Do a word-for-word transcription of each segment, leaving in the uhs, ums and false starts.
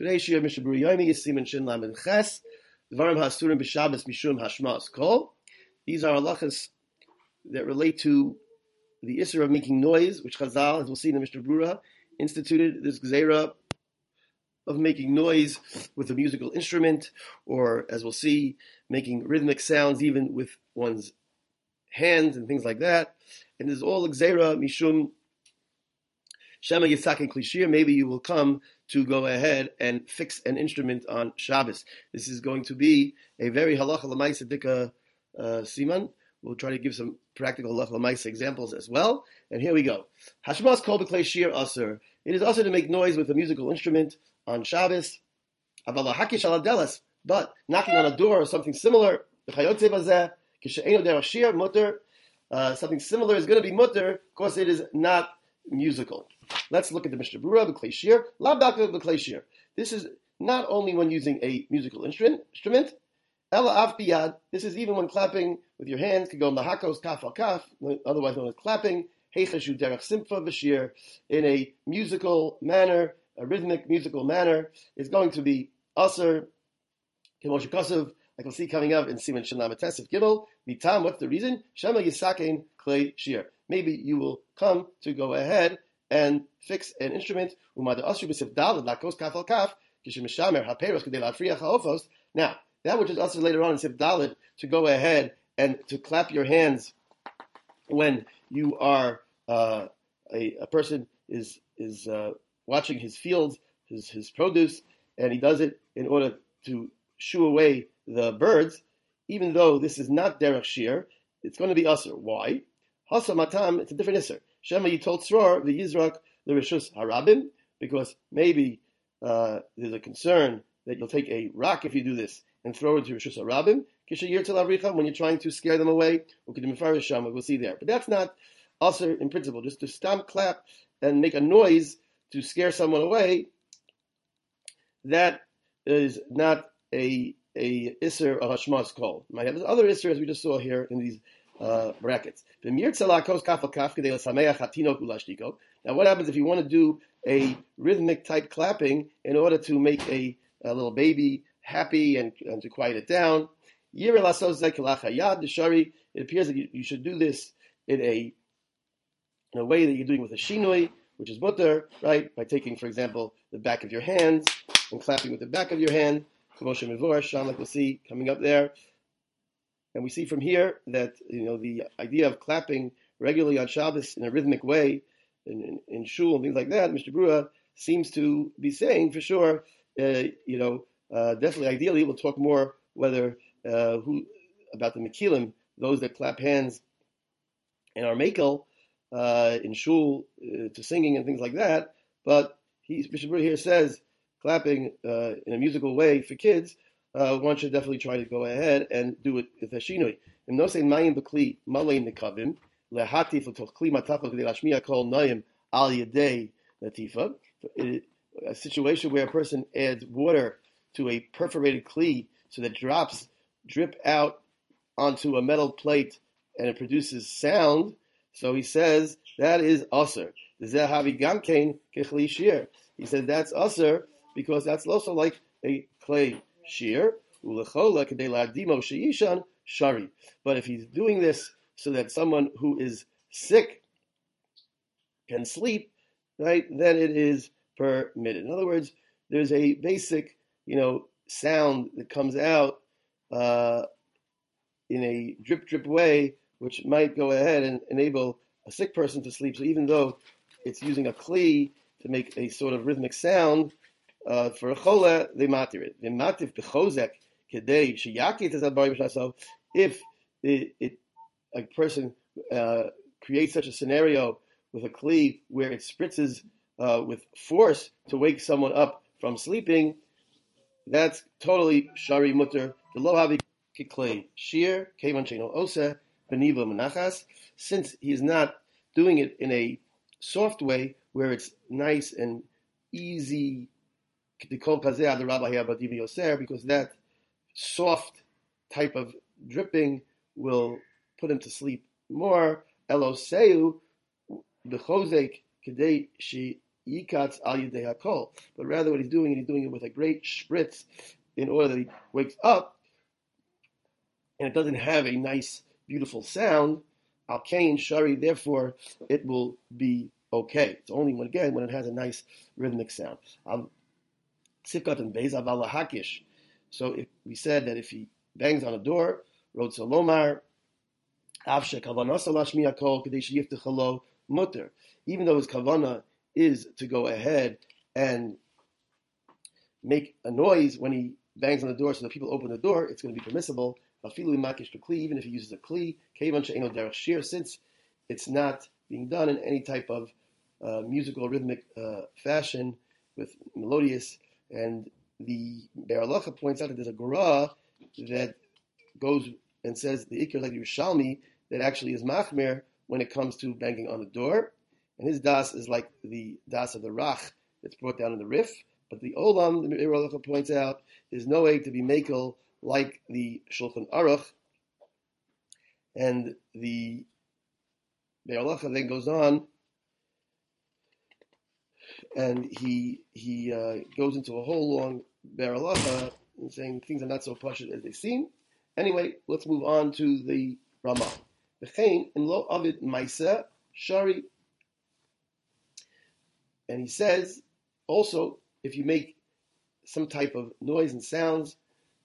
Today's Shir Mishnah Berurah Yomi is Siman Shin Lamed Ches. Dvarim Hasurim B'Shabbos Mishum Hashmas Kol. These are halachas that relate to the Isser of making noise, which Chazal, as we'll see in the Mishnah Berurah, instituted this gzeira of making noise with a musical instrument, or as we'll see, making rhythmic sounds even with one's hands and things like that. And this is all gzeira mishum shema yisakin klishir. Maybe you will come to go ahead and fix an instrument on Shabbos. This is going to be a very halacha l'maisa dika uh, siman. We'll try to give some practical halacha l'maisa examples as well. And here we go. Hashmas kol b'klei shir aser. It is also to make noise with a musical instrument on Shabbos. Aval hakish ala delas, but knocking on a door or something similar. V'chayotze bazeh kishe'enu derech shir mutter. Uh, something similar is going to be mutter because it is not musical. Let's look at the Mishnah Berurah b'klei shir. Lav daka b'klei shir. This is not only when using a musical instrument. Instrument. Ela av biyad. This is even when clapping with your hands. Could go lahakos kaf al kaf, otherwise known as clapping. Heichashu derech simfa v'shir, in a musical manner, a rhythmic musical manner, is going to be aser. Kemoshe Kosev, like we'll see coming up in Siman Shin Lamed Tes Gimel. Mitam, what's the reason? Shema yisakein klei shir. Maybe you will come to go ahead and fix an instrument. Now, that which is also later on in Sif Dalet, to go ahead and to clap your hands when you are uh, a, a person is is uh, watching his fields, his his produce, and he does it in order to shoo away the birds. Even though this is not derech shir, it's going to be usher. Why? Hasa matam, it's a different isser. Shema yitol tzror the yizrak the rishus harabim, because maybe uh, there's a concern that you'll take a rock if you do this and throw it to rishus harabim. Kishayir tel avricha, when you're trying to scare them away. We'll see there, but that's not usher in principle. Just to stamp, clap, and make a noise to scare someone away. That is not a a isser of hashmas kol. Might have other isser as we just saw here in these uh, brackets. Now, what happens if you want to do a rhythmic type clapping in order to make a, a little baby happy and, and to quiet it down? It appears that you, you should do this in a in a way that you're doing with a shinui, which is mutter, right? By taking, for example, the back of your hands and clapping with the back of your hand. Like we'll see coming up there. And we see from here that, you know, the idea of clapping regularly on Shabbos in a rhythmic way, in, in, in shul and things like that, Mishnah Berurah seems to be saying for sure, uh, you know, uh, definitely, ideally, we'll talk more whether uh, who about the Mekilim, those that clap hands and are makel uh, in shul uh, to singing and things like that. But he, Mishnah Berurah here says clapping uh, in a musical way for kids. Uh, one should definitely try to go ahead and do it with a shinui. And no say mayim b'kli malei nekavim lehatif l'tochli matafel k'dei lashmiya kol noyim al yedei latifa. A situation where a person adds water to a perforated kli so that drops drip out onto a metal plate and it produces sound. So he says that is aser. Zehavi gamkein kechli shir. He said that's aser because that's also like a clay shir, ulechola kedei la'adimo she'ishan shari. But if he's doing this so that someone who is sick can sleep, right, then it is permitted. In other words, there's a basic, you know, sound that comes out uh, in a drip drip way, which might go ahead and enable a sick person to sleep. So even though it's using a kli to make a sort of rhythmic sound, Uh, for a chola, they matir it. They matir b'chozek kedei sheyakit as adbarim shasov. If it, it, a person uh, creates such a scenario with a kli where it spritzes uh, with force to wake someone up from sleeping, that's totally shari mutter. The lo havi kiklei shir kevan sheino osa beniva menachas. Since he's not doing it in a soft way where it's nice and easy, because that soft type of dripping will put him to sleep more. Eloseu b'chozek kedei yikatz al yidei hakol. But rather, what he's doing, he's doing it with a great spritz, in order that he wakes up, and it doesn't have a nice, beautiful sound. Al kain shari, therefore, it will be okay. It's only when again when it has a nice rhythmic sound. Al sifkat and beis aval hakish. So if we said that if he bangs on a door, wrote salomar. Even though his kavana is to go ahead and make a noise when he bangs on the door so that people open the door, it's going to be permissible. Even if he uses a kli, since it's not being done in any type of uh, musical, rhythmic uh, fashion with melodious. And the Be'er Halacha points out that there's a Gra that goes and says the Ikar like the Yerushalmi that actually is machmer when it comes to banging on the door, and his das is like the das of the rach that's brought down in the Rif. But the olam, the Be'er Halacha points out, is no way to be makel like the Shulchan Aruch, and the Be'er Halacha then goes on, and he he uh, goes into a whole long Be'er Halacha saying things are not so pashut as they seem. Anyway, let's move on to the Ramah. V'chein in lo avid ma'aseh shari, and he says also if you make some type of noise and sounds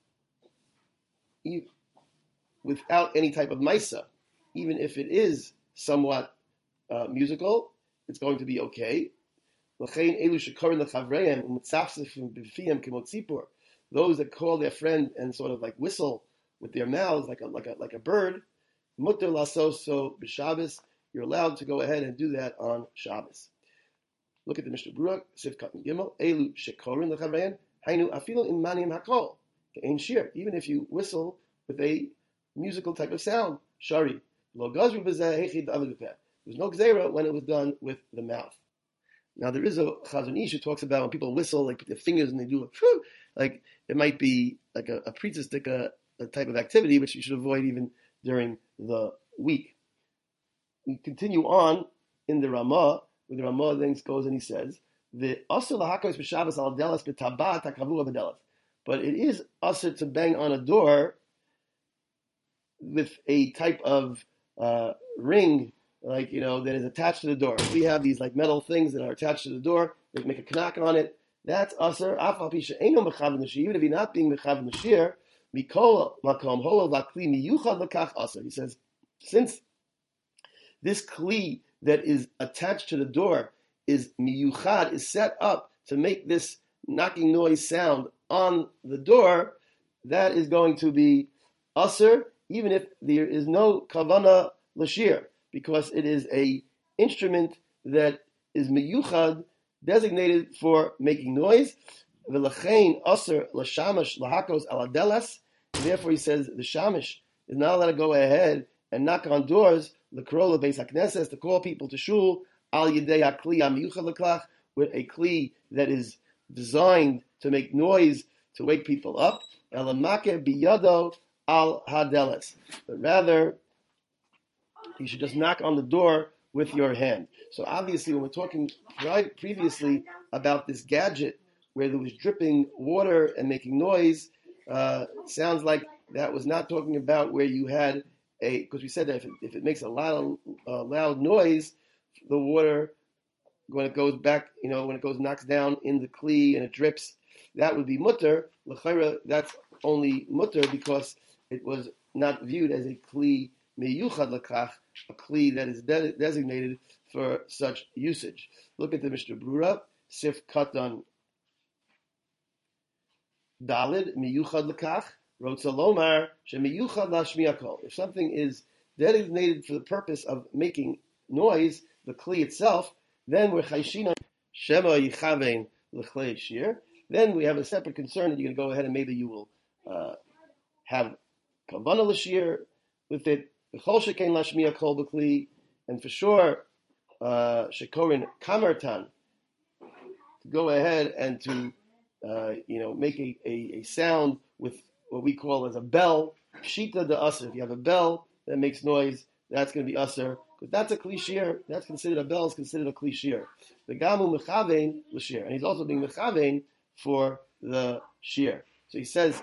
without any type of ma'aseh, even if it is somewhat uh, musical, it's going to be okay. V'chein elu shekorin lechavreihem u'mitzafsefim b'fihem k'mo tzipor, those that call their friend and sort of like whistle with their mouths like a like a like a bird. Mutter lasoso b'Shabbos. You're allowed to go ahead and do that on Shabbos. Look at the Mishnah Berurah, Sif Katan Gimel. Elu shekorin lechavreihem hainu afilo in manim hakol ke'ein shir. Even if you whistle with a musical type of sound, shari lo gazru b'zeh hechid aved b'peh. There's no gzeira when it was done with the mouth. Now there is a Chazon Ish who talks about when people whistle, like put their fingers and they do a phew, like it might be like a, a pretistic uh, a type of activity which you should avoid even during the week. We continue on in the Ramah, where the Ramah then goes and he says, "The asur lahakos b'Shabbos al delas b'tabat hakavua b'delas." But it is asur to bang on a door with a type of uh, ring, like, you know, that is attached to the door. We have these like metal things that are attached to the door. They make a knock on it. That's asur. Afal pisha eino mechav nashir. Even if you're not being mechav nashir, mikol makom holo vakli miyuchad lekach asur. He says, since this kli that is attached to the door is miyuchad, is set up to make this knocking noise sound on the door, that is going to be asur, even if there is no kavana lashir, because it is a instrument that is miyuchad, designated for making noise. V'lachein asur l'shamash lahakos al adelas. Therefore, he says the shamish is not allowed to go ahead and knock on doors. The karola beis hakneses, to call people to shul al yidei hakli amiyuchad leklach, with a kli that is designed to make noise to wake people up. Elamake biyado al hadelas, but rather you should just knock on the door with your hand. So obviously, when we're talking previously about this gadget where there was dripping water and making noise, uh, sounds like that was not talking about where you had a, because we said that if it, if it makes a loud, uh, loud noise, the water, when it goes back, you know, when it goes knocks down in the kli and it drips, that would be mutter. L'chayra, that's only mutter because it was not viewed as a kli miyuchad lekach, a kli that is de- designated for such usage. Look at the Mishnah Berurah, Sif Katan Dalid miyuchad lekach, wrote Salomar shemiyuchad lashmiya kol. If something is designated for the purpose of making noise, the kli itself, then we're chayshina shema yichavein lechlei shir. Then we have a separate concern that you're going to go ahead and maybe you will uh, have kavana l'shir with it. V'chol shekein lashmiya kol b'kli, and for sure uh, shekorin kamartan, to go ahead and to uh, you know make a, a, a sound with what we call as a bell. Shita de aser. If you have a bell that makes noise, that's going to be aser. because that's a kli shir. That's considered a bell is considered a kli shir. The gamu mechavein l'shir, and he's also being mechavein for the shir. So he says,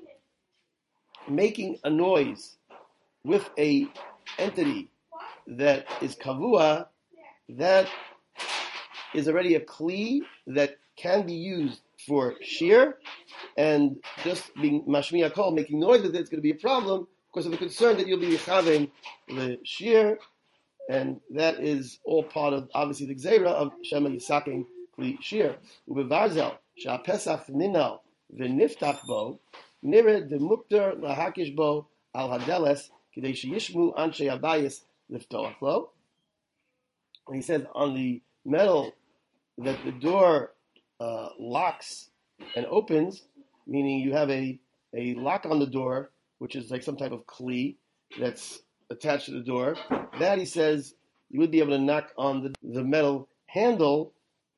making a noise with a entity that is kavua, that is already a kli that can be used for shir, and just being mashmiya kol, making noise with it, it's going to be a problem because of the concern that you'll be chaving the shir, and that is all part of obviously the gzeira of shema yisaking kli shir. Ubevarzel shah pesach ninal v'niftach bo nire de mukter lahakish bo al hadeles kidei sheyishmu anshe abayis liftoach lo. And he says on the metal that the door uh, locks and opens, meaning you have a, a lock on the door, which is like some type of kli that's attached to the door. That, he says, you would be able to knock on the, the metal handle.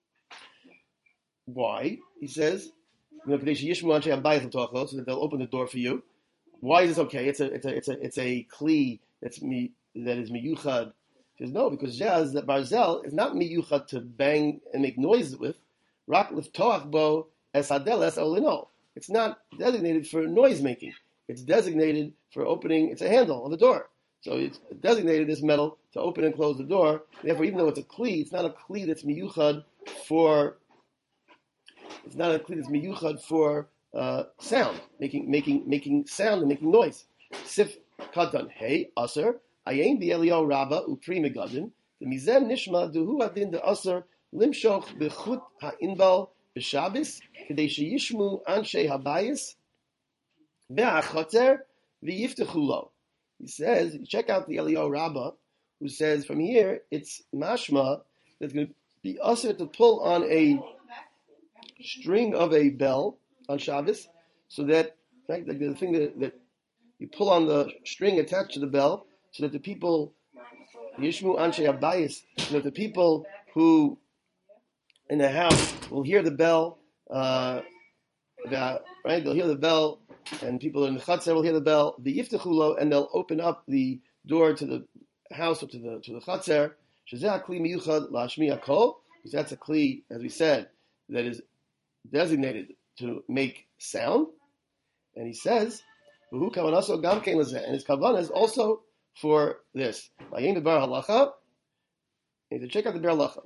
Why? He says, so that they'll open the door for you. Why is this okay? It's a it's a it's a it's a kli that's me that is miyuchad. He says no, because jazz that barzel is not miyuchad to bang and make noises with. Rak liftoach bo es hadeles olino. It's not designated for noise making. It's designated for opening. It's a handle on the door. So it's designated this metal to open and close the door. Therefore, even though it's a kli, it's not a kli that's miyuchad for. It's not a kli that's miyuchad for uh, sound, making making making sound and making noise. Sif katan hey aser ayin bi'elio rabba upri megadin the mizem nishma duhu adin the aser limshoch bechut ha'inbal b'shabis kedei sheyishmu anshe habayis ve'achotzer v'yiftechu lo. He says, check out the Eliyahu Rabbah, who says from here it's mashma that's going to be aser to pull on a string of a bell on Shabbos, so that right, like the thing that, that you pull on the string attached to the bell, so that the people Yishmu Anshe Abayis, so that the people who in the house will hear the bell, uh, the, right? They'll hear the bell, and people in the Chatzar will hear the bell. The Yiftechulo, and they'll open up the door to the house or to the to the Chatzar. Shezeh Kli Miyuchad Lashmiya Kol, because that's a kli, as we said, that is designated to make sound. And he says, and his kavanah is also for this. And to check out the bar halacha.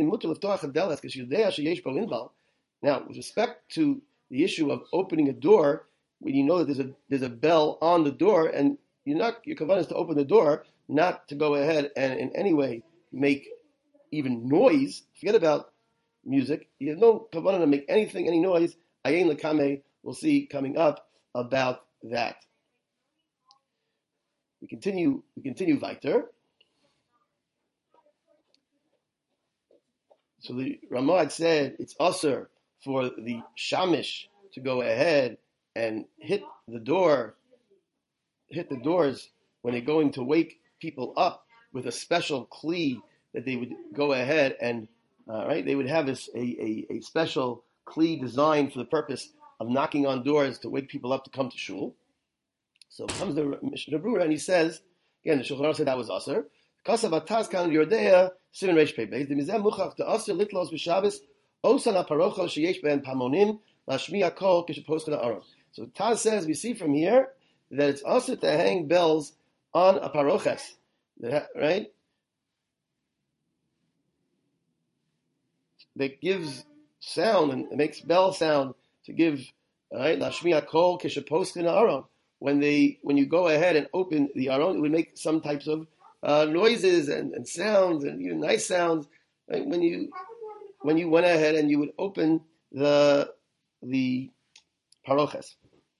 Now, with respect to the issue of opening a door, when you know that there's a there's a bell on the door, and you're not your kavanah is to open the door, not to go ahead and in any way make even noise. Forget about music. You have no kavanah to make anything, any noise. Ayin lekame, we'll see coming up about that. We continue. We continue weiter. So the Ramah had said it's usher for the shamish to go ahead and hit the door, hit the doors when they're going to wake people up with a special kli that they would go ahead and uh, right. They would have this, a, a a special kli designed for the purpose of knocking on doors to wake people up to come to shul. So comes the Mishnah Berurah and he says, again, the Shulchan Aruch said that was aser. Kasav ataz kan yordea simin reish pei beis. The mizem muchach to aser litlos b'Shabbos osan aparocho sheyesh ben pamonim lashmiya kol kisheposken ha'aron. So Taz says we see from here that it's aser to hang bells on a paroches, right? That gives sound and makes bell sound to give, right? Lashmiya kol kisheposken ha'aron. When they, when you go ahead and open the aron, it would make some types of uh, noises and, and sounds and even nice sounds. Right? When you, when you went ahead and you would open the the paroches.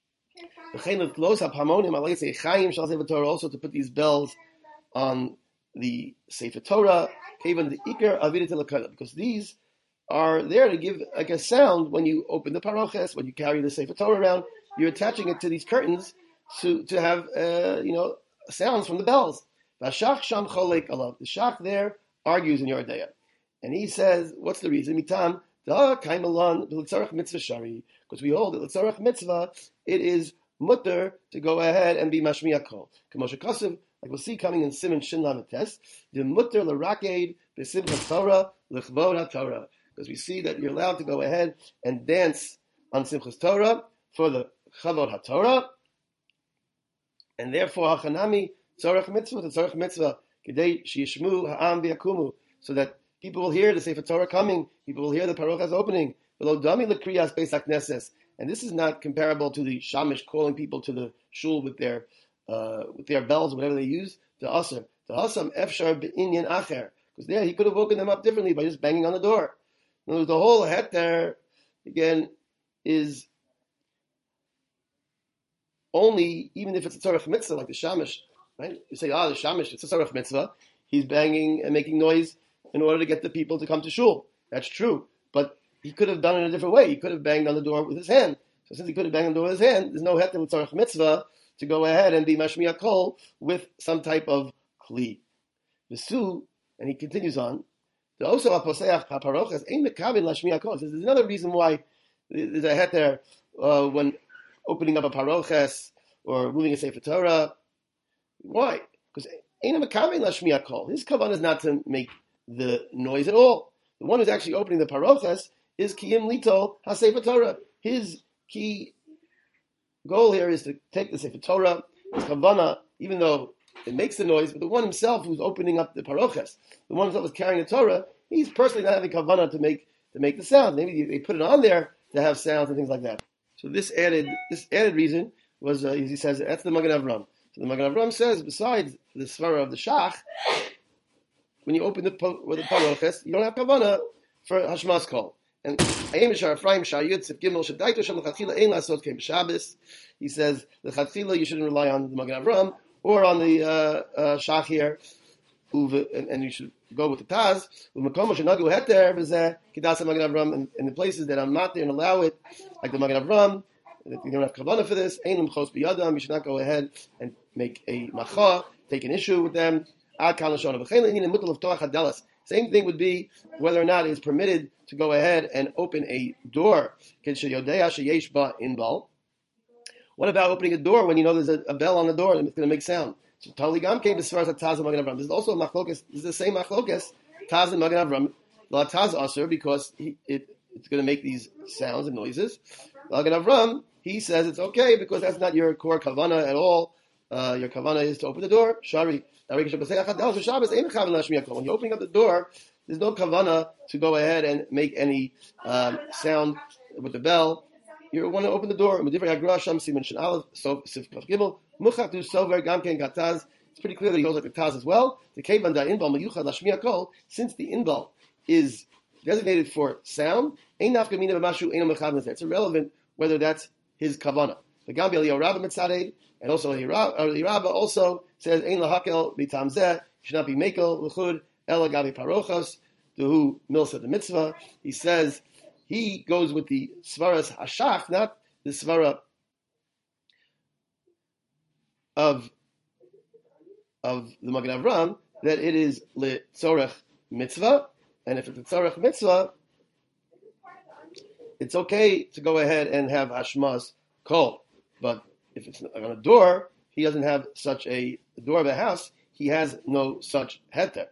Also to put these bells on the Sefer Torah, even the Iker Avidat Elokada, because these are there to give like a sound when you open the paroches, when you carry the Sefer Torah around. You're attaching it to these curtains to to have uh, you know sounds from the bells. The Shach there argues in Yordeya, and he says, what's the reason? Mitam da kaimalan l'tzarech mitzvah shari, because we hold that l'tzarech mitzvah it is mutter to go ahead and be mashmiya kol. K'moshe kasev like we'll see coming in Siman Shin Lamed Tes, the mutter l'raked b'simchas Torah l'chvod HaTorah, because we see that you're allowed to go ahead and dance on Simchas Torah for the Chavod HaTorah, and therefore Hachanami Tzorach Mitzvah, the Tzorach Mitzvah, Kedei Sheyishmu Ha'am V'Yakumu, so that people will hear the Sefer Torah coming, people will hear the Parochas opening, V'lo Dami L'Kriyas Beis HaKnesses, and this is not comparable to the Shamish calling people to the shul with their uh, with their bells, whatever they use, to Asr. To Asam Efshar B'Inyan Acher, because there he could have woken them up differently by just banging on the door. In other words, the whole heter, again, is only, even if it's a Tzorach Mitzvah, like the Shamish, right? You say, ah, the Shamish, it's a Tzorach Mitzvah. He's banging and making noise in order to get the people to come to shul. That's true. But he could have done it a different way. He could have banged on the door with his hand. So since he could have banged on the door with his hand, there's no heter with Tzorach Mitzvah to go ahead and be Mashmiya Kol with some type of Kli. The Su, and he continues on, the also Aposeach HaParochas Ein Mekavin Lashmiya Kol. There's another reason why there's a heter uh, when opening up a Parochas or moving a Sefer Torah. Why? Because Ein Mekavin Lashmiya Kol. His kavanah is not to make the noise at all. The one who's actually opening the Parochas is Kiyim Lito HaSefer Torah. His key goal here is to take the Sefer Torah, his kavanah, even though it makes the noise, but the one himself who's opening up the Parochas, the one himself who's carrying the Torah, he's personally not having kavanah to make to make the sound. Maybe they put it on there to have sounds and things like that. So this added this added reason was, uh, he says, that's the Magen Avram. So the Magen Avram says, besides the svara of the Shach, when you open the, with the Parochas, you don't have kavanah for Hashmas Kol. And he says, the Chatchila, you shouldn't rely on the Magen Avram or on the uh, uh, Shach here, and, and you should go with the Taz. And in the places that I'm not there and allow it, like the Magen Avram, that you don't have kavanah for this, you should not go ahead and make a macha, take an issue with them. Same thing would be whether or not it is permitted to go ahead and open a door. What about opening a door when you know there's a, a bell on the door and it's going to make sound? So Taligam came as far as Taz and Magen Avram. This is also a machlokas. This is the same machlokas. Taz and Magen Avram. La Taz Aser, because he, it, it's going to make these sounds and noises. Magen Avram, he says it's okay because that's not your core kavana at all. Uh, your kavana is to open the door. Shari. When you're opening up the door, there's no kavana to go ahead and make any um, sound with the bell. You want to open the door. It's pretty clear that he goes like the Taz as well. Since the inbal is designated for sound, it's irrelevant whether that's his kavana. And also, Rabba also says, "Ein lahakel b'tam zeh," should not be mekel l'chud ela gabi parochas to milsa the mitzvah. He says he goes with the svaras hashach, not the svara of of the Magen Avram, that it is letzorech mitzvah, and if it's a tzorech mitzvah, it's okay to go ahead and have hashmas kol, but if it's on a door, he doesn't have such a door of a house. He has no such heter.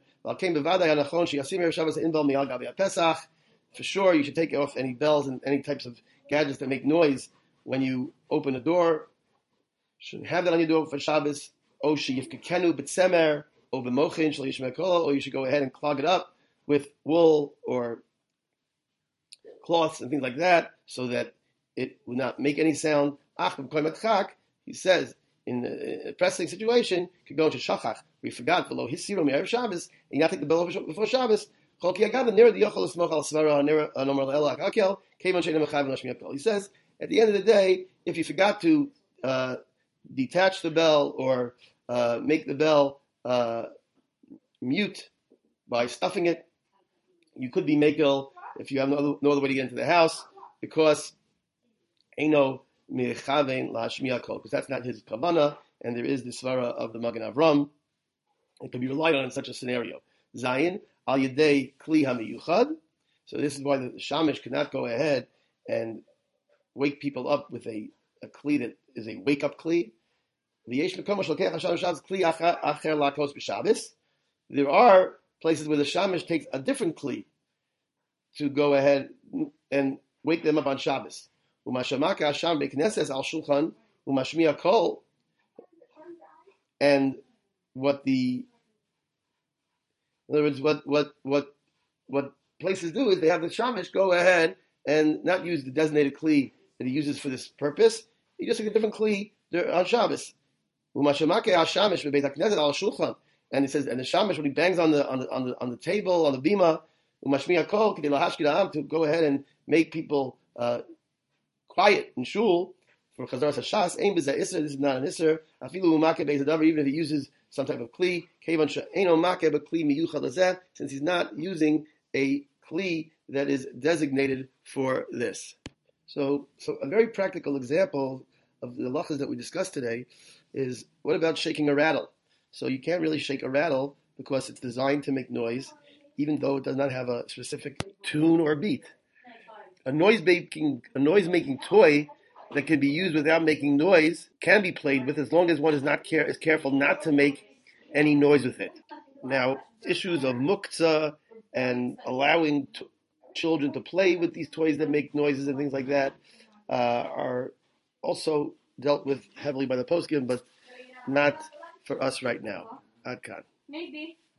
For sure, you should take off any bells and any types of gadgets that make noise when you open a door. You shouldn't have that on your door for Shabbos. Or you should go ahead and clog it up with wool or cloths and things like that, so that it would not make any sound. He says, in a pressing situation, could go into shachach. We forgot below his serum erev Shabbos, and you not take the bell before Shabbos. He says, at the end of the day, if you forgot to uh, detach the bell or uh, make the bell uh, mute by stuffing it, you could be makel if you have no other, no other way to get into the house, because Eino Mechavein Lashmiya Kol, because that's not his kavanah, and there is the svara of the Magen Avram. It can be relied on in such a scenario. Zayin al yedei kli hamiyuchad. So this is why the shamish cannot go ahead and wake people up with a, a kli that is a wake up kli. There are places where the shamish takes a different kli to go ahead and wake them up on Shabbos. And what the in other words, what what what what places do is they have the shamish go ahead and not use the designated kli that he uses for this purpose. He just takes a different kli on Shabbos. And it says, and the shamish when he bangs on the on the on the, on the table on the bima, to go ahead and make people uh, quiet in shul for chazar hashas. This is not an iser. Even if he uses some type of kli, since he's not using a kli that is designated for this. So, so a very practical example of the halachas that we discussed today is, what about shaking a rattle? So you can't really shake a rattle because it's designed to make noise, even though it does not have a specific tune or beat. A noise making a noise making toy that can be used without making noise can be played with, as long as one is not care is careful not to make any noise with it. Now, issues of muktzah and allowing t- children to play with these toys that make noises and things like that uh, are also dealt with heavily by the poskim, but not for us right now. Adkan. Maybe.